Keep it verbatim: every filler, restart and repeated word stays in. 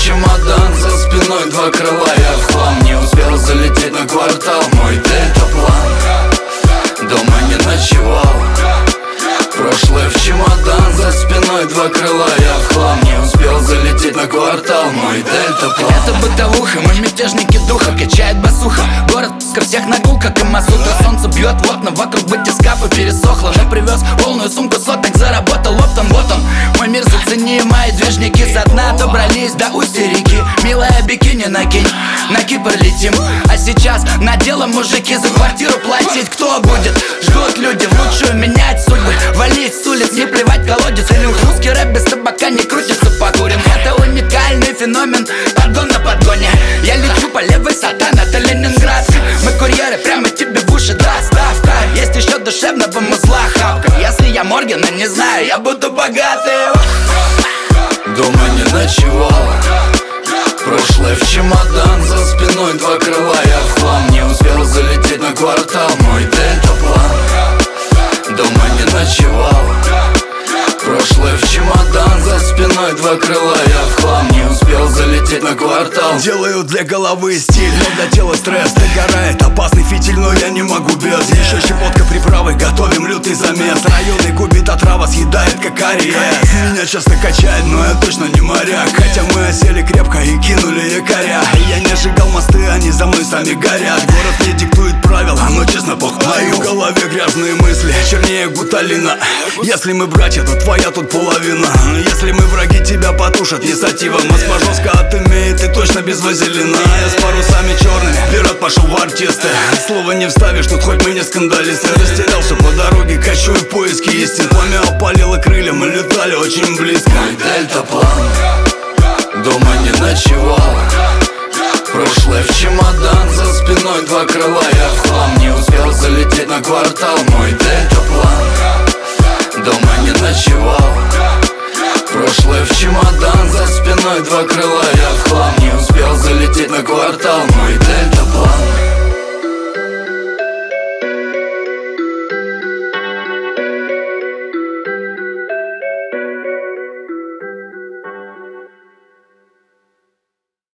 чемодан, за спиной два крыла. Я в хлам, не успел залететь на квартал. Мой дельтаплан, дома не ночевал. Прошлое в чемодан, за спиной два крыла. Я в хлам, не успел залететь на квартал. Мой дельтаплан. Это бытовуха, мы мятежники духа, качает басуха. Город ко всех нагул, как и мазута. Солнце бьет в окна, вокруг батискафа пересохло. Но привез полную сумку соток, заработал оптом. Вот он, мой мир, зацени мои движники. Со дна добрались до устья реки. Милая, бикини накинь, на Кипр летим. А сейчас на дело мужики, за квартиру платить кто будет? Ждут люди, в лучшую менять судьбы. Валить с улиц, не плевать колодец. Или русский рэп без табака не крутится, покурим. Это уникальный феномен, подгон на подгоне. Я лечу по левой, сатан, это Ленинград. Мы курьеры, прямо тебе в уши доставка. Есть еще душевного музла хапка. Если я Моргена, не знаю, я буду богатым. Дома не ночевал. Прошлое в чемодан, за спиной два крыла. Я в хлам, не успел залететь на квартал. Мой дельтаплан, дома не ночевал. Прошлое в чемодан, за спиной два крыла. Я в хлам, не успел залететь на квартал. Делаю для головы стиль, но для тела стресс. Догорает опасный фитиль, но я не могу без. Еще щепотка приправы, готовим лютый замес. Районный губит отрава, съедает как ариес. Меня часто качает, но я точно не моряк. Хотя мы осели крепко и кинули якоря. Я не сжигал мосты, они за мной сами горят. Город мне диктует правила, но честно пох. В моей голове грязные мысли, чернее гуталина. Если мы братья, то твоя тут половина. Если мы враги, тебя потушат не сатива. Москва жестко отымеет и точно без вазелина. Я с парусами черными, пират пошел в артисты. Слова не вставишь, тут хоть мы не скандалисты. Растерялся по дороге, качу в поиске истин. Пламя опалило крылья, мы летали очень близко. Мой дельтаплан, дома не ночевал. Прошлое в чемодан, за спиной два крыла. Я в хлам, не успел залететь на квартал. Мой дельтаплан, дома не ночевал. Прошлое в чемодан, за спиной два крыла. Я в хлам, не успел залететь на квартал. Мой дельтаплан.